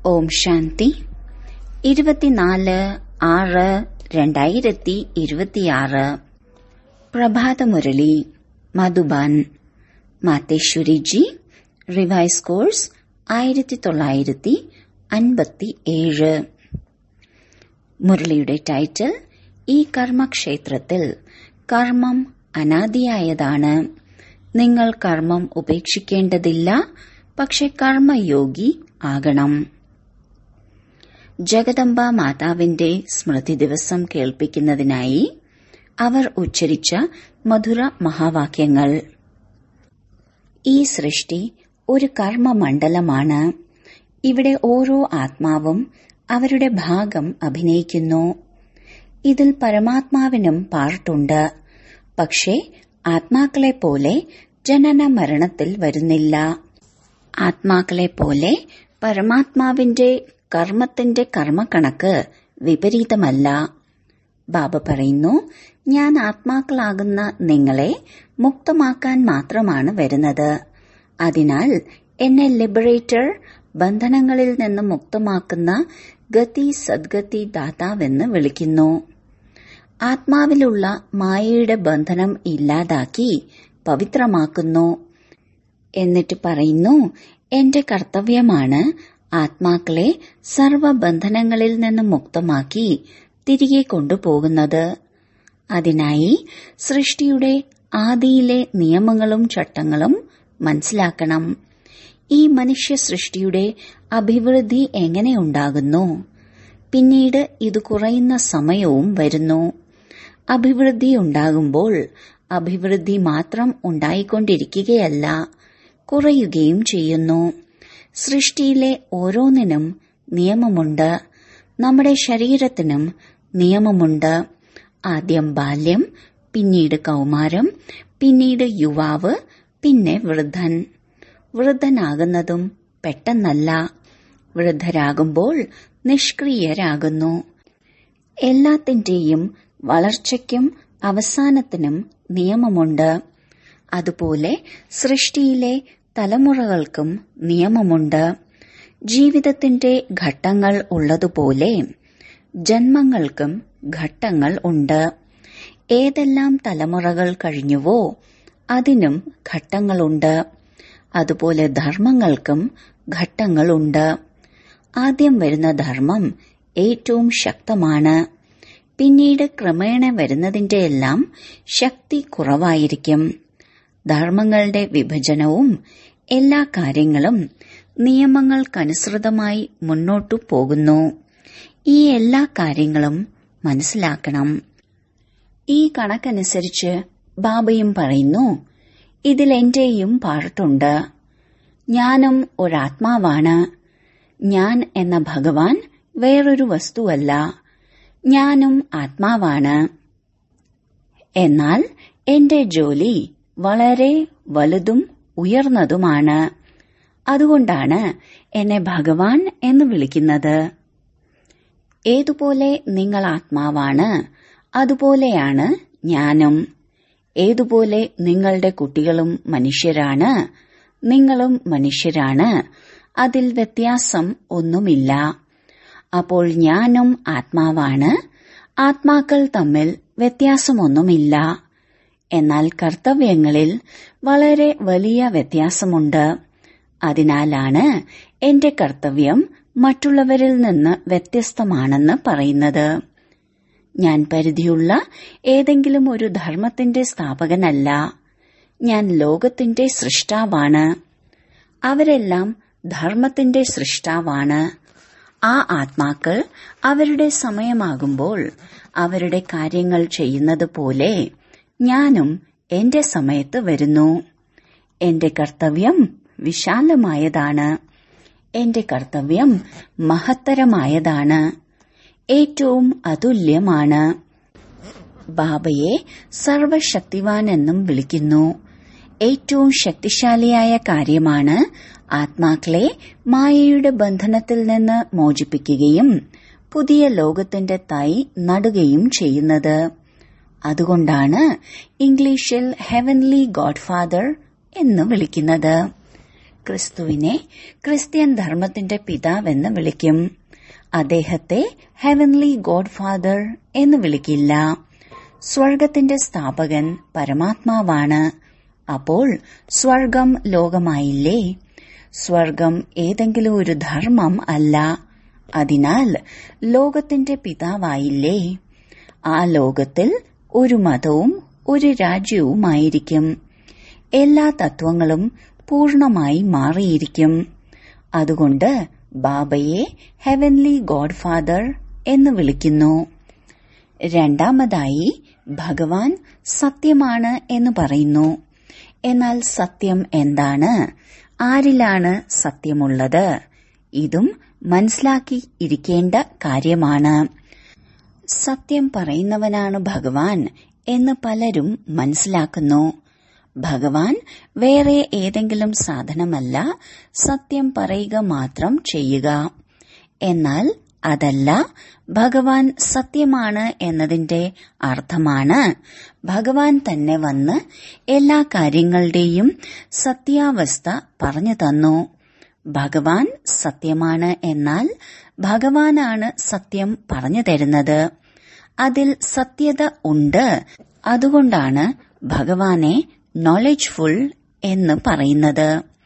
ഓം ശാന്തി 24/6/2026 പ്രഭാതമുരളി മധുബൻ മാതേശ്വരിജി റിവൈസ് കോഴ്സ് 1957. മുരളിയുടെ ടൈറ്റിൽ ഈ കർമ്മക്ഷേത്രത്തിൽ കർമ്മം അനാദിയായതാണ്. നിങ്ങൾ കർമ്മം ഉപേക്ഷിക്കേണ്ടതില്ല, പക്ഷെ കർമ്മയോഗി ആകണം. ജഗദംബ മാതാവിന്റെ സ്മൃതി ദിവസം കേൾപ്പിക്കുന്നതിനായി അവർ ഉച്ചരിച്ച മധുര മഹാവാക്യങ്ങൾ. ഈ സൃഷ്ടി ഒരു കർമ്മമണ്ഡലമാണ്. ഇവിടെ ഓരോ ആത്മാവും അവരുടെ ഭാഗം അഭിനയിക്കുന്നു. ഇതിൽ പരമാത്മാവിനും പാർട്ടുണ്ട്. പക്ഷേ ആത്മാക്കളെപ്പോലെ ജനന മരണത്തിൽ വരുന്നില്ല. ആത്മാക്കളെപ്പോലെ പരമാത്മാവിന്റെ കർമ്മത്തിന്റെ കർമ്മക്കണക്ക് വിപരീതമല്ല. ബാബ പറയുന്നു, ഞാൻ ആത്മാക്കളാകുന്ന നിങ്ങളെ മുക്തമാക്കാൻ മാത്രമാണ് വരുന്നത്. അതിനാൽ എന്നെ ലിബറേറ്റർ, ബന്ധനങ്ങളിൽ നിന്ന് മുക്തമാക്കുന്ന ഗതി സദ്ഗതി ദാതാവെന്ന് വിളിക്കുന്നു. ആത്മാവിലുള്ള മായയുടെ ബന്ധനം ഇല്ലാതാക്കി പവിത്രമാക്കുന്നു. എന്നിട്ട് പറയുന്നു, എന്റെ കർത്തവ്യമാണ് ആത്മാക്കളെ സർവബന്ധനങ്ങളിൽ നിന്ന് മുക്തമാക്കി തിരികെ കൊണ്ടുപോകുന്നത്. അതിനായി സൃഷ്ടിയുടെ ആദിയിലെ നിയമങ്ങളും ചട്ടങ്ങളും മനസ്സിലാക്കണം. ഈ മനുഷ്യ സൃഷ്ടിയുടെ അഭിവൃദ്ധി എങ്ങനെയുണ്ടാകുന്നു? പിന്നീട് ഇത് കുറയുന്ന സമയവും വരുന്നു. അഭിവൃദ്ധി ഉണ്ടാകുമ്പോൾ അഭിവൃദ്ധി മാത്രം ഉണ്ടായിക്കൊണ്ടിരിക്കുകയല്ല, കുറയുകയും ചെയ്യുന്നു. സൃഷ്ടിയിലെ ഓരോന്നിനും നിയമമുണ്ട്. നമ്മുടെ ശരീരത്തിനും നിയമമുണ്ട്. ആദ്യം ബാല്യം, പിന്നീട് കൗമാരം, പിന്നീട് യുവാവ്, പിന്നെ വൃദ്ധൻ. വൃദ്ധനാകുന്നതും പെട്ടെന്നല്ല. വൃദ്ധരാകുമ്പോൾ നിഷ്ക്രിയരാകുന്നു. എല്ലാത്തിന്റെയും വളർച്ചയ്ക്കും അവസാനത്തിനും നിയമമുണ്ട്. അതുപോലെ സൃഷ്ടിയിലെ തലമുറകൾക്കും നിയമമുണ്ട്. ജീവിതത്തിന്റെ ഘട്ടങ്ങൾ ഉള്ളതുപോലെ ജന്മങ്ങൾക്കും ഘട്ടങ്ങൾ ഉണ്ട്. ഏതെല്ലാം തലമുറകൾ കഴിഞ്ഞുവോ അതിനും ഘട്ടങ്ങളുണ്ട്. അതുപോലെ ധർമ്മങ്ങൾക്കും ഘട്ടങ്ങളുണ്ട്. ആദ്യം വരുന്ന ധർമ്മം ഏറ്റവും ശക്തമാണ്. പിന്നീട് ക്രമേണ വരുന്നതിന്റെയെല്ലാം ശക്തി കുറവായിരിക്കും. ധർമ്മങ്ങളുടെ വിഭജനവും എല്ലാ കാര്യങ്ങളും നിയമങ്ങൾക്കനുസൃതമായി മുന്നോട്ടു പോകുന്നു. ഈ എല്ലാ കാര്യങ്ങളും മനസ്സിലാക്കണം. ഈ കണക്കനുസരിച്ച് ബാബയും പറയുന്നു, ഇതിൽ എന്റെയും പാർട്ടുണ്ട്. ഞാനും ഒരാത്മാവാണ്. ഞാൻ എന്ന ഭഗവാൻ വേറൊരു വസ്തുവല്ല. ഞാനും ആത്മാവാണ്. എന്നാൽ എന്റെ ജോലി വളരെ വലുതും ഉയർന്നതുമാണ്. അതുകൊണ്ടാണ് എന്നെ ഭഗവാൻ എന്ന് വിളിക്കുന്നത്. ഏതുപോലെ നിങ്ങൾ ആത്മാവാണ്, അതുപോലെയാണ് ഞാനും. ഏതുപോലെ നിങ്ങളുടെ കുട്ടികളും മനുഷ്യരാണ്, നിങ്ങളും മനുഷ്യരാണ്. അതിൽ വ്യത്യാസം ഒന്നുമില്ല. അപ്പോൾ ഞാനും ആത്മാവാണ്. ആത്മാക്കൾ തമ്മിൽ വ്യത്യാസമൊന്നുമില്ല. എന്നാൽ കർത്തവ്യങ്ങളിൽ വളരെ വലിയ വ്യത്യാസമുണ്ട്. അതിനാലാണ് എന്റെ കർത്തവ്യം മറ്റുള്ളവരിൽ നിന്ന് വ്യത്യസ്തമാണെന്ന് പറയുന്നത്. ഞാൻ പരിധിയുള്ള ഏതെങ്കിലും ഒരു ധർമ്മത്തിന്റെ സ്ഥാപകനല്ല. ഞാൻ ലോകത്തിന്റെ സൃഷ്ടാവാണ്. അവരെല്ലാം ധർമ്മത്തിന്റെ സൃഷ്ടാവാണ്. ആ ആത്മാക്കൾ അവരുടെ സമയമാകുമ്പോൾ അവരുടെ കാര്യങ്ങൾ ചെയ്യുന്നത് പോലെ ഞാനും എന്റെ സമയത്ത് വരുന്നു. എന്റെ കർത്തവ്യം വിശാലമായതാണ്. എന്റെ കർത്തവ്യം മഹത്തരമായതാണ്. ഏറ്റവും അതുല്യമാണ്. ബാബയെ സർവശക്തിവാൻ എന്നും വിളിക്കുന്നു. ഏറ്റവും ശക്തിശാലിയായ കാര്യമാണ് ആത്മാക്കളെ മായയുടെ ബന്ധനത്തിൽ നിന്ന് മോചിപ്പിക്കുകയും പുതിയ ലോകത്തിന്റെ തൈ നടുകയും ചെയ്യുന്നത്. അതുകൊണ്ടാണ് ഇംഗ്ലീഷിൽ ഹെവൻലി ഗോഡ്ഫാദർ എന്ന് വിളിക്കുന്നത്. ക്രിസ്തുവിനെ ക്രിസ്ത്യൻ ധർമ്മത്തിന്റെ പിതാവെന്ന് വിളിക്കും. അദ്ദേഹത്തെ ഹെവൻലി ഗോഡ് ഫാദർ എന്ന് വിളിക്കില്ല. സ്വർഗത്തിന്റെ സ്ഥാപകൻ പരമാത്മാവാണ്. അപ്പോൾ സ്വർഗം ലോകമായില്ലേ? സ്വർഗം ഏതെങ്കിലും ഒരു ധർമ്മം അല്ല. അതിനാൽ ലോകത്തിന്റെ പിതാവായില്ലേ? ആ ലോകത്തിൽ ഒരു മതവും ഒരു രാജ്യവുമായിരിക്കും. എല്ലാ തത്വങ്ങളും പൂർണമായി മാറിയിരിക്കും. അതുകൊണ്ട് ബാബയെ ഹെവൻലി ഗോഡ് ഫാദർ എന്ന് വിളിക്കുന്നു. രണ്ടാമതായി ഭഗവാൻ സത്യമാണ് എന്ന് പറയുന്നു. എന്നാൽ സത്യം എന്താണ്? ആരിലാണ് സത്യമുള്ളത്? ഇതും മനസ്സിലാക്കി ഇരിക്കേണ്ട കാര്യമാണ്. സത്യം പറയുന്നവനാണ് ഭഗവാൻ എന്ന് പലരും മനസ്സിലാക്കുന്നു. ഭഗവാൻ വേറെ ഏതെങ്കിലും സാധനമല്ല, സത്യം പറയുക മാത്രം ചെയ്യുക. എന്നാൽ അതല്ല ഭഗവാൻ സത്യമാണ് എന്നതിന്റെ അർത്ഥമാണ്. ഭഗവാൻ തന്നെ വന്ന് എല്ലാ കാര്യങ്ങളുടെയും സത്യാവസ്ഥ പറഞ്ഞു തന്നു. ഭഗവാൻ സത്യമാണ് എന്നാൽ ഭഗവാനാണ് സത്യം പറഞ്ഞു തരുന്നത്. അതിൽ സത്യത ഉണ്ട്. അതുകൊണ്ടാണ് ഭഗവാനെ നോളജ്ഫുൾ എന്ന് പറയുന്നത്.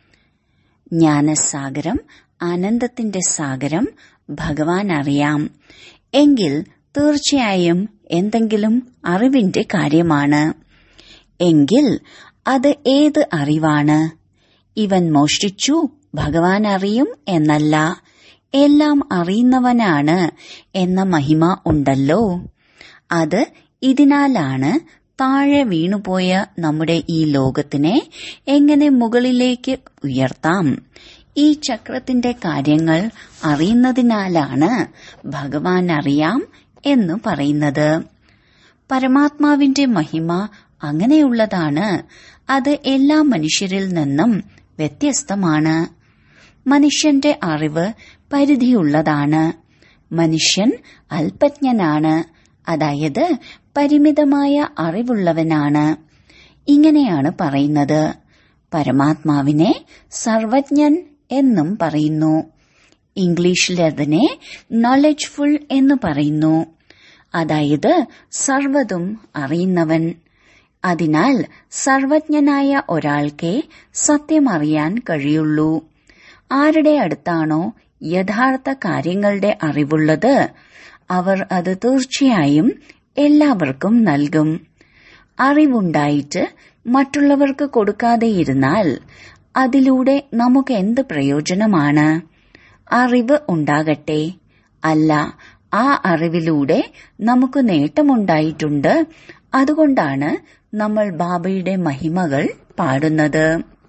ജ്ഞാനസാഗരം, ആനന്ദത്തിന്റെ സാഗരം ഭഗവാൻ അറിയാം. എങ്കിൽ തീർച്ചയായും എന്തെങ്കിലും അറിവിന്റെ കാര്യമാണ്. എങ്കിൽ അത് ഏത് അറിവാണ്? ഇവൻ മോഷ്ടിച്ചു, ഭഗവാൻ അറിയും എന്നല്ല, എല്ലാം അറിയുന്നവനാണ് എന്ന മഹിമ ഉണ്ടല്ലോ. അത് ഇതിനാലാണ് താഴെ വീണുപോയ നമ്മുടെ ഈ ലോകത്തിനെ എങ്ങനെ മുകളിലേക്ക് ഉയർത്താം. ഈ ചക്രത്തിന്റെ കാര്യങ്ങൾ അറിയുന്നതിനാലാണ് ഭഗവാൻ അറിയാം എന്ന് പറയുന്നത്. പരമാത്മാവിന്റെ മഹിമ അങ്ങനെയുള്ളതാണ്. അത് എല്ലാ മനുഷ്യരിൽ നിന്നും വ്യത്യസ്തമാണ്. മനുഷ്യന്റെ അറിവ് പരിധിയുള്ളതാണ്. മനുഷ്യൻ അല്പജ്ഞനാണ്, അതായത് പരിമിതമായ അറിവുള്ളവനാണ്. ഇങ്ങനെയാണ് പറയുന്നത്. പരമാത്മാവിനെ സർവജ്ഞൻ എന്നും പറയുന്നു. ഇംഗ്ലീഷിൽ അതിനെ നോളജ്ഫുൾ എന്ന് പറയുന്നു. അതായത് സർവ്വതും അറിയുന്നവൻ. അതിനാൽ സർവജ്ഞനായ ഒരാൾക്കേ സത്യമറിയാൻ കഴിയുള്ളൂ. ആരുടെ അടുത്താണോ യഥാർത്ഥ കാര്യങ്ങളുടെ അറിവുള്ളത്, അവർ അത് തീർച്ചയായും എല്ലാവർക്കും നൽകും. അറിവുണ്ടായിട്ട് മറ്റുള്ളവർക്ക് കൊടുക്കാതെയിരുന്നാൽ അതിലൂടെ നമുക്ക് എന്ത് പ്രയോജനമാണ്? അറിവ് ഉണ്ടാകട്ടെ. അല്ല, ആ അറിവിലൂടെ നമുക്ക് നേട്ടമുണ്ടായിട്ടുണ്ട്. അതുകൊണ്ടാണ് നമ്മൾ ബാബയുടെ മഹിമകൾ പാടുന്നത്,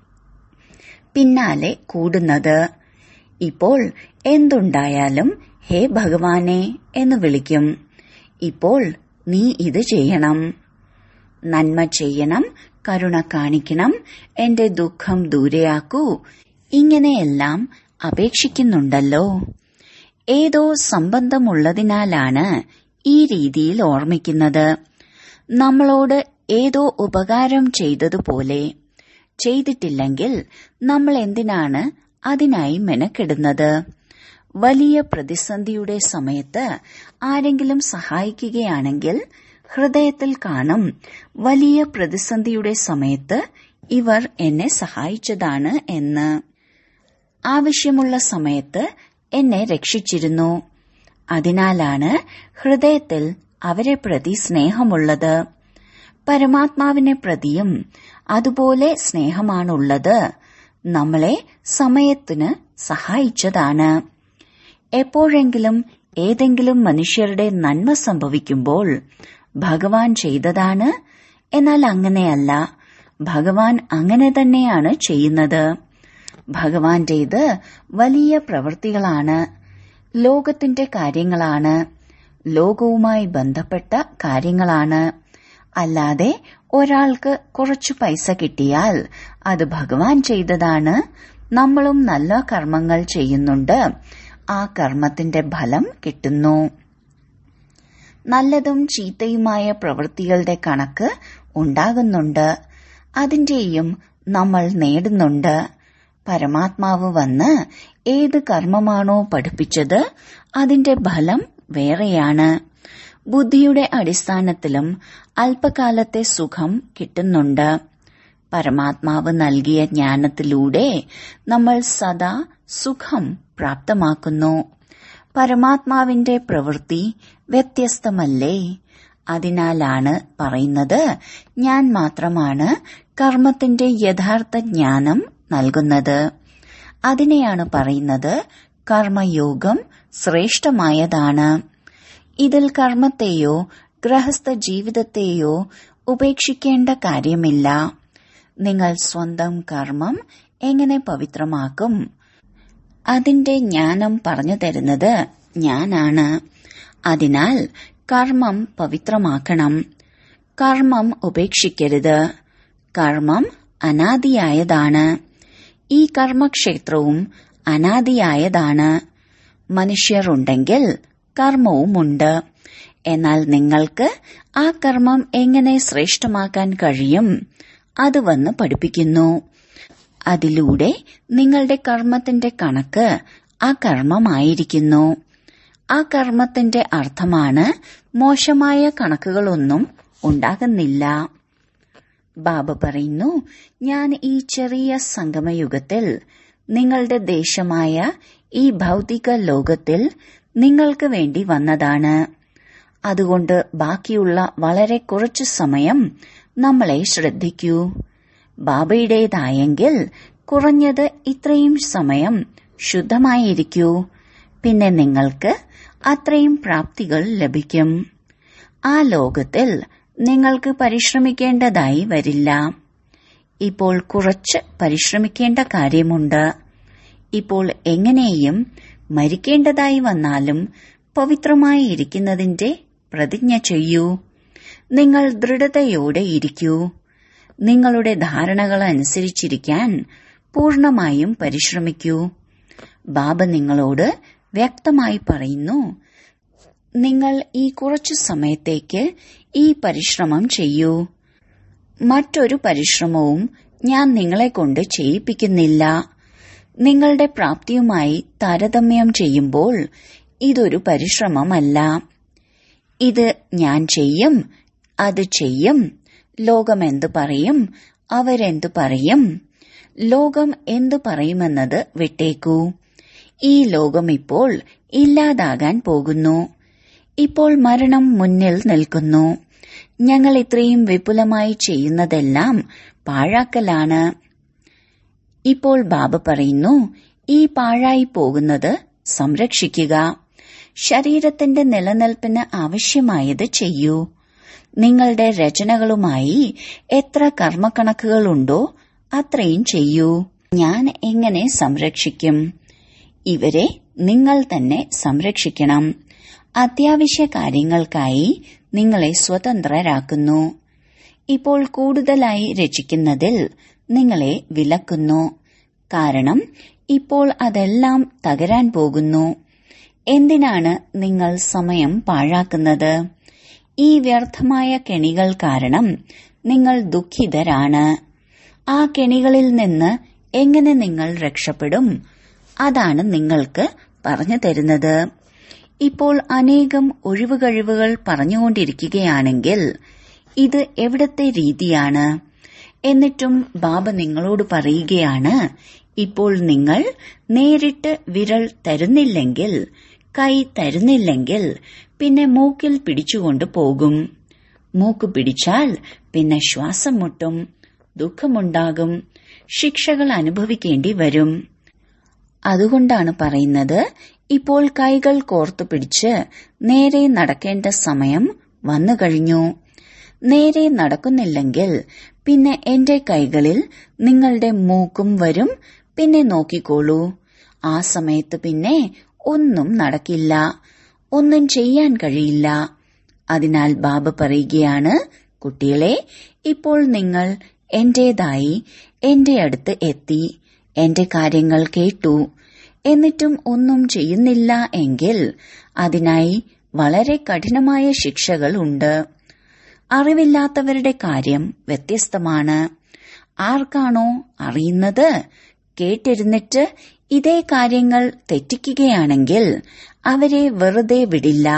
പിന്നാലെ കൂടുന്നത്. ഇപ്പോൾ എന്തുണ്ടായാലും ഹേ ഭഗവാനെ എന്ന് വിളിക്കും. ഇപ്പോൾ നീ ഇത് ചെയ്യണം, നന്മ ചെയ്യണം, കരുണ കാണിക്കണം, എന്റെ ദുഃഖം ദൂരെയാക്കൂ, ഇങ്ങനെയെല്ലാം അപേക്ഷിക്കുന്നുണ്ടല്ലോ. ഏതോ സംബന്ധമുള്ളതിനാലാണ് ഈ രീതിയിൽ ഓർമ്മിക്കുന്നത്. നമ്മളോട് ഏതോ ഉപകാരം ചെയ്തതുപോലെ. ചെയ്തിട്ടില്ലെങ്കിൽ നമ്മൾ എന്തിനാണ് അതിനായി മെനക്കെടുന്നത്? വലിയ പ്രതിസന്ധിയുടെ സമയത്ത് ആരെങ്കിലും സഹായിക്കുകയാണെങ്കിൽ ഹൃദയത്തിൽ കാണും, വലിയ പ്രതിസന്ധിയുടെ സമയത്ത് ഇവർ എന്നെ സഹായിച്ചതാണ് എന്ന്. ആവശ്യമുള്ള സമയത്ത് എന്നെ രക്ഷിച്ചിരുന്നു. അതിനാലാണ് ഹൃദയത്തിൽ അവരെ പ്രതി സ്നേഹമുള്ളത്. പരമാത്മാവിനെ പ്രതിയും അതുപോലെ സ്നേഹമാണുള്ളത്. നമ്മളെ സമയത്തിന് സഹായിച്ചതാണ്. എപ്പോഴെങ്കിലും ഏതെങ്കിലും മനുഷ്യരുടെ നന്മ സംഭവിക്കുമ്പോൾ ഭഗവാൻ ചെയ്തതാണ്. എന്നാൽ അങ്ങനെയല്ല. ഭഗവാൻ അങ്ങനെ തന്നെയാണ് ചെയ്യുന്നത്. ഭഗവാന്റേത് വലിയ പ്രവൃത്തികളാണ്, ലോകത്തിന്റെ കാര്യങ്ങളാണ്, ലോകവുമായി ബന്ധപ്പെട്ട കാര്യങ്ങളാണ്. അല്ലാതെ ഒരാൾക്ക് കുറച്ചു പൈസ കിട്ടിയാൽ അത് ഭഗവാൻ ചെയ്തതാണ്, നമ്മളും നല്ല കർമ്മങ്ങൾ ചെയ്യുന്നുണ്ട്, ആ കർമ്മത്തിന്റെ ഫലം കിട്ടുന്നു. നല്ലതും ചീത്തയുമായ പ്രവൃത്തികളുടെ കണക്ക് ഉണ്ടാകുന്നുണ്ട്, അതിന്റെയും നമ്മൾ നേടുന്നുണ്ട്. പരമാത്മാവ് വന്ന് ഏത് കർമ്മമാണോ പഠിപ്പിച്ചത് അതിന്റെ ഫലം വേറെയാണ്. ബുദ്ധിയുടെ അടിസ്ഥാനത്തിലും അല്പകാലത്തെ സുഖം കിട്ടുന്നുണ്ട്. പരമാത്മാവ് നൽകിയ ജ്ഞാനത്തിലൂടെ നമ്മൾ സദാ സുഖം പ്രാപ്തമാക്കുന്നു. പരമാത്മാവിന്റെ പ്രവൃത്തി വ്യത്യസ്തമല്ലേ? അതിനാലാണ് പറയുന്നത്, ഞാൻ മാത്രമാണ് കർമ്മത്തിന്റെ യഥാർത്ഥ ജ്ഞാനം നൽകുന്നത്. അതിനെയാണ് പറയുന്നത് കർമ്മയോഗം ശ്രേഷ്ഠമായതാണ്. ഇതിൽ കർമ്മത്തെയോ ഗൃഹസ്ഥ ജീവിതത്തെയോ ഉപേക്ഷിക്കേണ്ട കാര്യമില്ല. നിങ്ങൾ സ്വന്തം കർമ്മം എങ്ങനെ പവിത്രമാക്കും? അതിന്റെ ജ്ഞാനം പറഞ്ഞു തരുന്നത് ഞാനാണ്. അതിനാൽ കർമ്മം പവിത്രമാക്കണം. കർമ്മം ഉപേക്ഷിക്കരുത്. കർമ്മം അനാദിയായതാണ്. ഈ കർമ്മക്ഷേത്രവും അനാദിയായതാണ്. മനുഷ്യരുണ്ടെങ്കിൽ കർമ്മവുമുണ്ട്. എന്നാൽ നിങ്ങൾക്ക് ആ കർമ്മം എങ്ങനെ ശ്രേഷ്ഠമാക്കാൻ കഴിയും? അത് വന്ന് പഠിപ്പിക്കുന്നു. അതിലൂടെ നിങ്ങളുടെ കർമ്മത്തിന്റെ കണക്ക് ആ കർമ്മമായിരിക്കുന്നു. ആ കർമ്മത്തിന്റെ അർത്ഥമാണ് മോശമായ കണക്കുകളൊന്നും ഉണ്ടാകുന്നില്ല. ബാബ പറയുന്നു, ഞാൻ ഈ ചെറിയ സംഗമയുഗത്തിൽ നിങ്ങളുടെ ദേശമായ ഈ ഭൗതിക ലോകത്തിൽ നിങ്ങൾക്ക് വേണ്ടി വന്നതാണ്. അതുകൊണ്ട് ബാക്കിയുള്ള വളരെ കുറച്ചു സമയം നമ്മളെ ശ്രദ്ധിക്കൂ. ബാബയുടേതായെങ്കിൽ കുറഞ്ഞത് ഇത്രയും സമയം ശുദ്ധമായിരിക്കൂ. പിന്നെ നിങ്ങൾക്ക് അത്രയും പ്രാപ്തികൾ ലഭിക്കും. ആ ലോകത്തിൽ നിങ്ങൾക്ക് പരിശ്രമിക്കേണ്ടതായി വരില്ല. ഇപ്പോൾ കുറച്ച് പരിശ്രമിക്കേണ്ട കാര്യമുണ്ട്. ഇപ്പോൾ എങ്ങനെയും മരിക്കേണ്ടതായി വന്നാലും പവിത്രമായി ഇരിക്കുന്നതിന്റെ പ്രതിജ്ഞ ചെയ്യൂ. നിങ്ങൾ ദൃഢതയോടെ ഇരിക്കൂ. നിങ്ങളുടെ ധാരണകൾ അനുസരിച്ചിരിക്കാൻ പൂർണമായും പരിശ്രമിക്കൂ. ബാബ നിങ്ങളോട് വ്യക്തമായി പറയുന്നു, നിങ്ങൾ ഈ കുറച്ചു സമയത്തേക്ക് ഈ പരിശ്രമം ചെയ്യൂ. മറ്റൊരു പരിശ്രമവും ഞാൻ നിങ്ങളെ കൊണ്ട് ചെയ്യിപ്പിക്കുന്നില്ല. നിങ്ങളുടെ പ്രാപ്തിയുമായി താരതമ്യം ചെയ്യുമ്പോൾ ഇതൊരു പരിശ്രമമല്ല. ഇത് ഞാൻ ചെയ്യും, അത് ചെയ്യും, ലോകം എന്തു പറയും, അവരെന്തു പറയും, ലോകം എന്തു പറയുമെന്നത് വിട്ടേക്കൂ. ഈ ലോകം ഇപ്പോൾ ഇല്ലാതാകാൻ പോകുന്നു. ഇപ്പോൾ മരണം മുന്നിൽ നിൽക്കുന്നു. ഞങ്ങൾ ഇത്രയും വിപുലമായി ചെയ്യുന്നതെല്ലാം പാഴാക്കലാണ്. ഇപ്പോൾ ബാബ പറയുന്നു, ഈ പാഴായി പോകുന്നത് സംരക്ഷിക്കുക. ശരീരത്തിന്റെ നിലനിൽപ്പിന് ആവശ്യമായത് ചെയ്യൂ. നിങ്ങളുടെ രചനകളുമായി എത്ര കർമ്മക്കണക്കുകളുണ്ടോ അത്രയും ചെയ്യൂ. ഞാൻ എങ്ങനെ സംരക്ഷിക്കും? ഇവരെ നിങ്ങൾ തന്നെ സംരക്ഷിക്കണം. അത്യാവശ്യ കാര്യങ്ങൾക്കായി നിങ്ങളെ സ്വതന്ത്രരാക്കുന്നു. ഇപ്പോൾ കൂടുതലായി രചിക്കുന്നതിൽ നിങ്ങളെ വിലക്കുന്നു. കാരണം ഇപ്പോൾ അതെല്ലാം തകരാൻ പോകുന്നു. എന്തിനാണ് നിങ്ങൾ സമയം പാഴാക്കുന്നത്? ഈ വ്യർത്ഥമായ കെണികൾ കാരണം നിങ്ങൾ ദുഃഖിതരാണ്. ആ കെണികളിൽ നിന്ന് എങ്ങനെ നിങ്ങൾ രക്ഷപ്പെടും? അതാണ് നിങ്ങൾക്ക് പറഞ്ഞു തരുന്നത്. ഇപ്പോൾ അനേകം ഒഴിവുകഴിവുകൾ പറഞ്ഞുകൊണ്ടിരിക്കുകയാണെങ്കിൽ ഇത് എവിടത്തെ രീതിയാണ്? എന്നിട്ടും ബാബ നിങ്ങളോട് പറയുകയാണ്, ഇപ്പോൾ നിങ്ങൾ നേരിട്ട് വിരൽ തരുന്നില്ലെങ്കിൽ, കൈ തരുന്നില്ലെങ്കിൽ പിന്നെ മൂക്കിൽ പിടിച്ചുകൊണ്ട് പോകും. മൂക്ക് പിടിച്ചാൽ പിന്നെ ശ്വാസം മുട്ടും, ദുഃഖമുണ്ടാകും, ശിക്ഷകൾ അനുഭവിക്കേണ്ടി വരും. അതുകൊണ്ടാണ് പറയുന്നത്, ഇപ്പോൾ കൈകൾ കോർത്തു പിടിച്ച് നേരെ നടക്കേണ്ട സമയം വന്നു കഴിഞ്ഞു. നേരെ നടക്കുന്നില്ലെങ്കിൽ പിന്നെ എന്റെ കൈകളിൽ നിങ്ങളുടെ മൂക്കും വരും. പിന്നെ നോക്കിക്കോളൂ. ആ സമയത്ത് പിന്നെ ഒന്നും നടക്കില്ല, ഒന്നും ചെയ്യാൻ കഴിയില്ല. അതിനാൽ ബാബ പറയുകയാണ്, കുട്ടികളെ, ഇപ്പോൾ നിങ്ങൾ എന്റേതായി എന്റെ അടുത്ത് എത്തി, എന്റെ കാര്യങ്ങൾ കേട്ടു. എന്നിട്ടും ഒന്നും ചെയ്യുന്നില്ല എങ്കിൽ അതിനായി വളരെ കഠിനമായ ശിക്ഷകൾ ഉണ്ട്. അറിവില്ലാത്തവരുടെ കാര്യം വ്യത്യസ്തമാണ്. ആർക്കാണോ അറിയുന്നത് കേട്ടിരുന്നിട്ട് ഇതേ കാര്യങ്ങൾ തെറ്റിക്കുകയാണെങ്കിൽ അവരെ വെറുതെ വിടില്ല.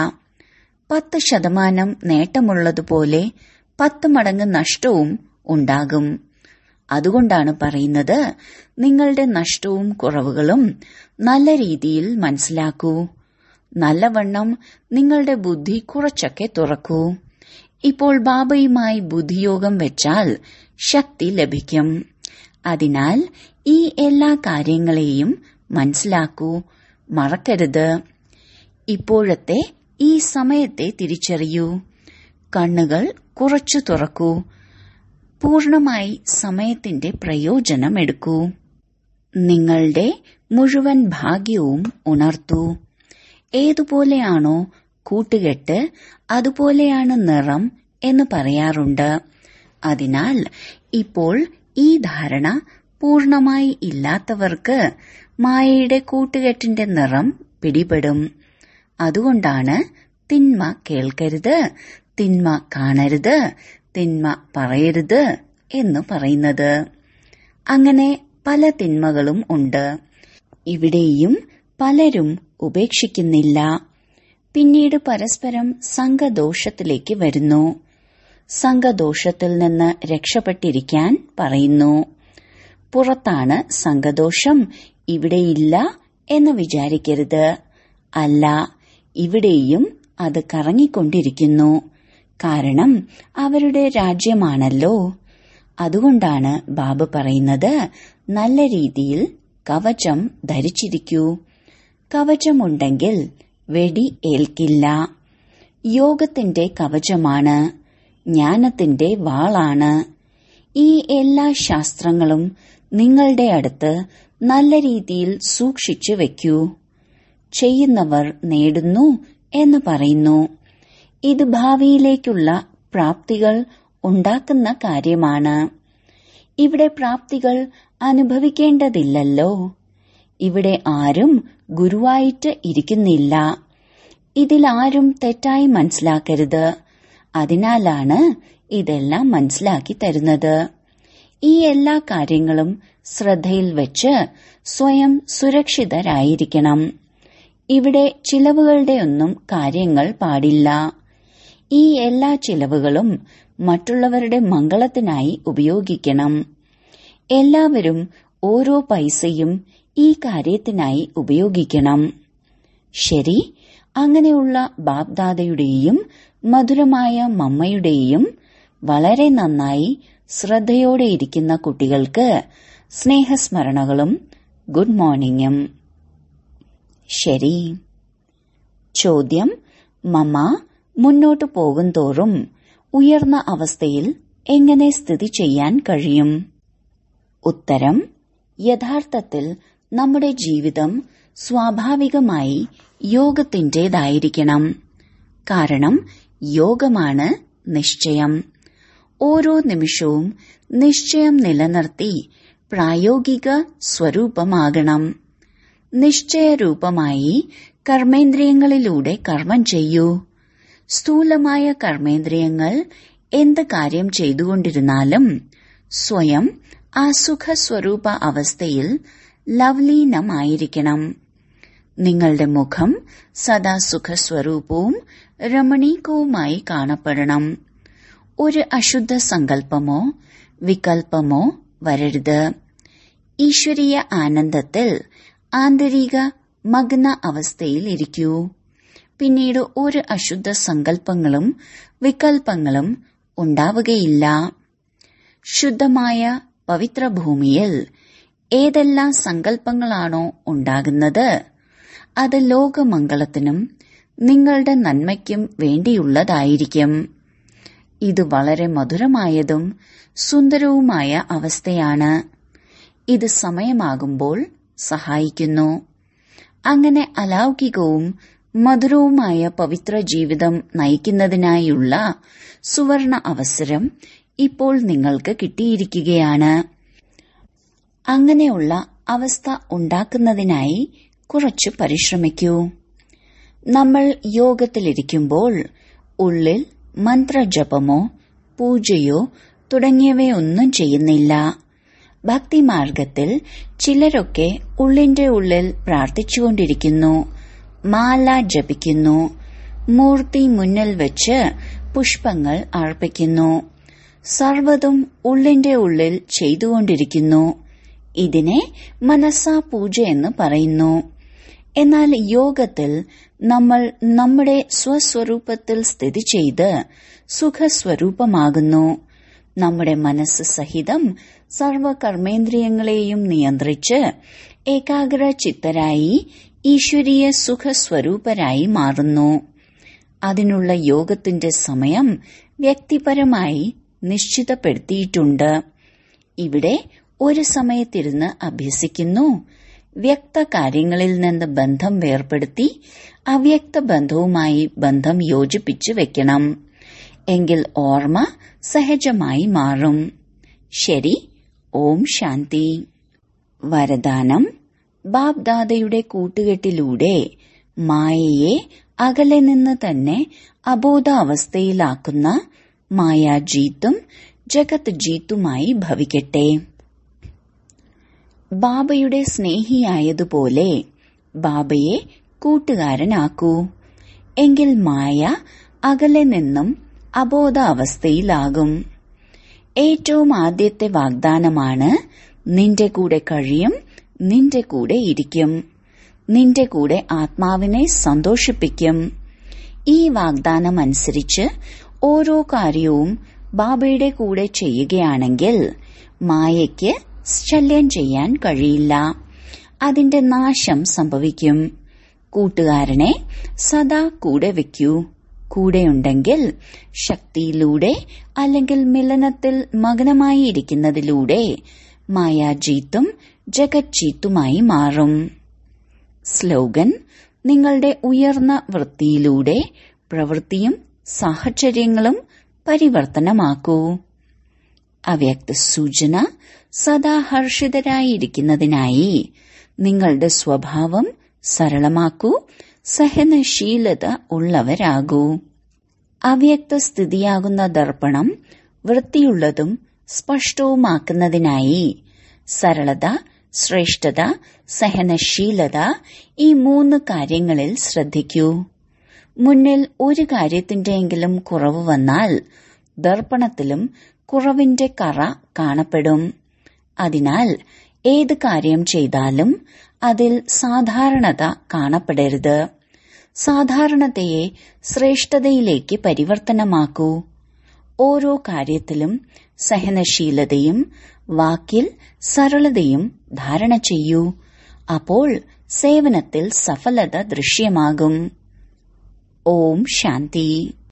10% നേട്ടമുള്ളതുപോലെ 10 മടങ്ങ് നഷ്ടവും ഉണ്ടാകും. അതുകൊണ്ടാണ് പറയുന്നത്, നിങ്ങളുടെ നഷ്ടവും കുറവുകളും നല്ല രീതിയിൽ മനസ്സിലാക്കൂ. നല്ലവണ്ണം നിങ്ങളുടെ ബുദ്ധി കുറച്ചൊക്കെ തുറക്കൂ. ഇപ്പോൾ ബാബയുമായി ബുദ്ധിയോഗം വെച്ചാൽ ശക്തി ലഭിക്കും. അതിനാൽ ഈ എല്ലാ കാര്യങ്ങളെയും മനസ്സിലാക്കൂ, മറക്കരുത്. ഇപ്പോഴത്തെ ഈ സമയത്തെ തിരിച്ചറിയൂ. കണ്ണുകൾ കുറച്ചു തുറക്കൂ. പൂർണമായി സമയത്തിന്റെ പ്രയോജനം എടുക്കൂ. നിങ്ങളുടെ മുഴുവൻ ഭാഗ്യവും ഉണർത്തൂ. ഏതുപോലെയാണോ കൂട്ടുകെട്ട് അതുപോലെയാണ് നിറം എന്ന് പറയാറുണ്ട്. അതിനാൽ ഇപ്പോൾ ഈ ധാരണ പൂർണമായി ഇല്ലാത്തവർക്ക് മായയുടെ കൂട്ടുകെട്ടിന്റെ നിറം പിടിപെടും. അതുകൊണ്ടാണ് തിന്മ കേൾക്കരുത്, തിന്മ കാണരുത്, തിന്മ പറയരുത് എന്ന് പറയുന്നത്. അങ്ങനെ പല തിന്മകളും ഉണ്ട്. ഇവിടെയും പലരും ഉപേക്ഷിക്കുന്നില്ല. പിന്നീട് പരസ്പരം സംഘദോഷത്തിലേക്ക് വരുന്നു. സംഘദോഷത്തിൽ നിന്ന് രക്ഷപ്പെട്ടിരിക്കാൻ പറയുന്നു. പുറത്താണ് സംഘദോഷം, ഇവിടെയില്ല എന്ന് വിചാരിക്കരുത്. അല്ല, ഇവിടെയും അത് കറങ്ങിക്കൊണ്ടിരിക്കുന്നു. കാരണം അവരുടെ രാജ്യമാണല്ലോ. അതുകൊണ്ടാണ് ബാബ പറയുന്നത്, നല്ല രീതിയിൽ കവചം ധരിച്ചിരിക്കൂ. കവചമുണ്ടെങ്കിൽ വെടി ഏൽക്കില്ല. യോഗത്തിന്റെ കവചമാണ്, ജ്ഞാനത്തിന്റെ വാളാണ്. ഈ എല്ലാ ശാസ്ത്രങ്ങളും നിങ്ങളുടെ അടുത്ത് നല്ല രീതിയിൽ സൂക്ഷിച്ചു വെക്കൂ. ചെയ്യുന്നവർ നേടുന്നു എന്ന് പറയുന്നു. ഇത് ഭാവിയിലേക്കുള്ള പ്രാപ്തികൾ ഉണ്ടാക്കുന്ന കാര്യമാണ്. ഇവിടെ പ്രാപ്തികൾ അനുഭവിക്കേണ്ടതില്ലല്ലോ. ഇവിടെ ആരും ഗുരുവായിട്ട് ഇരിക്കുന്നില്ല. ഇതിലാരും തെറ്റായി മനസ്സിലാക്കരുത്. അതിനാലാണ് ഇതെല്ലാം മനസ്സിലാക്കി തരുന്നത്. ഈ എല്ലാ കാര്യങ്ങളും ശ്രദ്ധയിൽ വെച്ച് സ്വയം സുരക്ഷിതരായിരിക്കണം. ഇവിടെ ചിലവുകളുടെ ഒന്നും കാര്യങ്ങൾ പാടില്ല. ഈ എല്ലാ ചിലവുകളും മറ്റുള്ളവരുടെ മംഗളത്തിനായി ഉപയോഗിക്കണം. എല്ലാവരും ഓരോ പൈസയും ഈ കാര്യത്തിനായി ഉപയോഗിക്കണം. ശരി, അങ്ങനെയുള്ള ബാപ്ദാദയുടെയും മധുരമായ മമ്മയുടെയും വളരെ നന്നായി ശ്രദ്ധയോടെയിരിക്കുന്ന കുട്ടികൾക്ക് സ്നേഹസ്മരണകളും ഗുഡ് മോർണിംഗും. ശരി. ചോദ്യം: മമ്മ, മുന്നോട്ടു പോകുന്തോറും ഉയർന്ന അവസ്ഥയിൽ എങ്ങനെ സ്ഥിതി ചെയ്യാൻ കഴിയും? ഉത്തരം: യഥാർത്ഥത്തിൽ നമ്മുടെ ജീവിതം സ്വാഭാവികമായി യോഗത്തിന്റേതായിരിക്കണം. കാരണം യോഗമാണ് നിശ്ചയം. ഓരോ നിമിഷവും നിശ്ചയം നിലനിർത്തി പ്രായോഗിക സ്വരൂപമാകണം. നിശ്ചയരൂപമായി കർമ്മേന്ദ്രിയങ്ങളിലൂടെ കർമ്മം ചെയ്യൂ. സ്ഥൂലമായ കർമ്മേന്ദ്രിയങ്ങൾ എന്ത് കാര്യം ചെയ്തുകൊണ്ടിരുന്നാലും സ്വയം ആ സുഖസ്വരൂപ അവസ്ഥയിൽ ലവ്ലീനമായിരിക്കണം. നിങ്ങളുടെ മുഖം സദാ സുഖസ്വരൂപവും രമണീകവുമായി കാണപ്പെടണം. ഒരു അശുദ്ധ സങ്കല്പമോ വികൽപ്പമോ വരരുത്. ഈശ്വരീയ ആനന്ദത്തിൽ ആന്തരിക മഗ്ന അവസ്ഥയിൽ ഇരിക്കൂ. പിന്നീട് ഒരു അശുദ്ധ സങ്കല്പങ്ങളും വികൽപ്പങ്ങളും ഉണ്ടാവുകയില്ല. ശുദ്ധമായ പവിത്രഭൂമിയിൽ ഏതെല്ലാം സങ്കല്പങ്ങളാണോ ഉണ്ടാകുന്നത് അത് ലോകമംഗളത്തിനും നിങ്ങളുടെ നന്മയ്ക്കും വേണ്ടിയുള്ളതായിരിക്കും. ഇത് വളരെ മധുരമായതും സുന്ദരവുമായ അവസ്ഥയാണ്. ഇത് സമയമാകുമ്പോൾ സഹായിക്കുന്നു. അങ്ങനെ അലൗകികവും മധുരവുമായ പവിത്ര ജീവിതം നയിക്കുന്നതിനായുള്ള സുവർണ അവസരം ഇപ്പോൾ നിങ്ങൾക്ക് കിട്ടിയിരിക്കുകയാണ്. അങ്ങനെയുള്ള അവസ്ഥ ഉണ്ടാക്കുന്നതിനായി കുറച്ചു പരിശ്രമിക്കൂ. നമ്മൾ യോഗത്തിലിരിക്കുമ്പോൾ ഉള്ളിൽ മന്ത്രജപമോ പൂജയോ തുടങ്ങിയവയൊന്നും ചെയ്യുന്നില്ല. ഭക്തിമാർഗത്തിൽ ചിലരൊക്കെ ഉള്ളിന്റെ ഉള്ളിൽ പ്രാർത്ഥിച്ചുകൊണ്ടിരിക്കുന്നു, മാല ജപിക്കുന്നു, മൂർത്തി മുന്നിൽ വെച്ച് പുഷ്പങ്ങൾ അർപ്പിക്കുന്നു. സർവ്വതും ഉള്ളിന്റെ ഉള്ളിൽ ചെയ്തുകൊണ്ടിരിക്കുന്നു. ഇതിനെ മനസാ പൂജ എന്ന് പറയുന്നു. എന്നാൽ യോഗത്തിൽ നമ്മൾ നമ്മുടെ സ്വസ്വരൂപത്തിൽ സ്ഥിതി ചെയ്ത് സുഖസ്വരൂപമാകുന്നു. നമ്മുടെ മനസ്സ് സഹിതം സർവകർമ്മേന്ദ്രിയങ്ങളെയും നിയന്ത്രിച്ച് ഏകാഗ്രചിത്തരായി ഈശ്വരീയ സുഖസ്വരൂപരായി മാറുന്നു. അതിനുള്ള യോഗത്തിന്റെ സമയം വ്യക്തിപരമായി നിശ്ചിതപ്പെടുത്തിയിട്ടുണ്ട്. ഇവിടെ ഒരു സമയത്തിരുന്ന് അഭ്യസിക്കുന്നു. വ്യക്ത കാര്യങ്ങളിൽ നിന്ന് ബന്ധം വേർപെടുത്തി അവ്യക്ത ബന്ധവുമായി ബന്ധം യോജിപ്പിച്ചു വെക്കണം. എങ്കിൽ ഓർമ്മ സഹജമായി മാറും. ശരി. ഓം ശാന്തി. വരദാനം: ബാപ്ദാദയുടെ കൂട്ടുകെട്ടിലൂടെ മായയെ അകലെ നിന്ന് തന്നെ അബോധാവസ്ഥയിലാക്കുന്ന മായാജീത്തും ജഗത് ജീത്തുമായി ഭവിക്കട്ടെ. ബാബയുടെ സ്നേഹിയായതുപോലെ ബാബയെ കൂട്ടുകാരനാക്കൂ. എങ്കിൽ മായ അകലെ നിന്നും അബോധാവസ്ഥയിലാകും. ഏറ്റവും ആദ്യത്തെ വാഗ്ദാനമാണ് നിന്റെ കൂടെ കഴിയും, നിന്റെ കൂടെ ഇരിക്കും, നിന്റെ കൂടെ ആത്മാവിനെ സന്തോഷിപ്പിക്കും. ഈ വാഗ്ദാനം അനുസരിച്ച് ഓരോ കാര്യവും ബാബയുടെ കൂടെ ചെയ്യുകയാണെങ്കിൽ മായയ്ക്ക് ശല്യം ചെയ്യാൻ കഴിയില്ല. അതിന്റെ നാശം സംഭവിക്കും. കൂട്ടുകാരനെ സദാ കൂടെ വയ്ക്കൂ. കൂടെയുണ്ടെങ്കിൽ ശക്തിയിലൂടെ അല്ലെങ്കിൽ മിലനത്തിൽ മഗ്നമായി ഇരിക്കുന്നതിലൂടെ മായാജീത്തും ജഗത് ജീത്തുമായി മാറും. സ്ലോഗൻ: നിങ്ങളുടെ ഉയർന്ന വൃത്തിയിലൂടെ പ്രവൃത്തിയും സാഹചര്യങ്ങളും പരിവർത്തനമാക്കൂ. അവ്യക്ത സൂചന: സദാ ഹർഷിതരായിരിക്കുന്നതിനായി നിങ്ങളുടെ സ്വഭാവം സരളമാക്കൂ. സഹനശീലത ഉള്ളവരാകൂ. അവ്യക്ത സ്ഥിതിയാകുന്ന ദർപ്പണം വൃത്തിയുള്ളതും സ്പഷ്ടവുമാക്കുന്നതിനായി സരളത, ശ്രേഷ്ഠത, സഹനശീലത ഈ 3 കാര്യങ്ങളിൽ ശ്രദ്ധിക്കൂ. മുന്നിൽ ഒരു കാര്യത്തിന്റെയെങ്കിലും കുറവ് വന്നാൽ ദർപ്പണത്തിലും കുറവിന്റെ കറ കാണപ്പെടും. അതിനാൽ ഏത് കാര്യം ചെയ്താലും അതിൽ സാധാരണത കാണപ്പെടരുത്. സാധാരണതയെ ശ്രേഷ്ഠതയിലേക്ക് പരിവർത്തനമാക്കൂ. ഓരോ കാര്യത്തിലും സഹനശീലതയും വാക്കിൽ സരളതയും ധാരണ ചെയ്യൂ. അപ്പോൾ സേവനത്തിൽ സഫലത ദൃശ്യമാകും. ഓം ശാന്തി.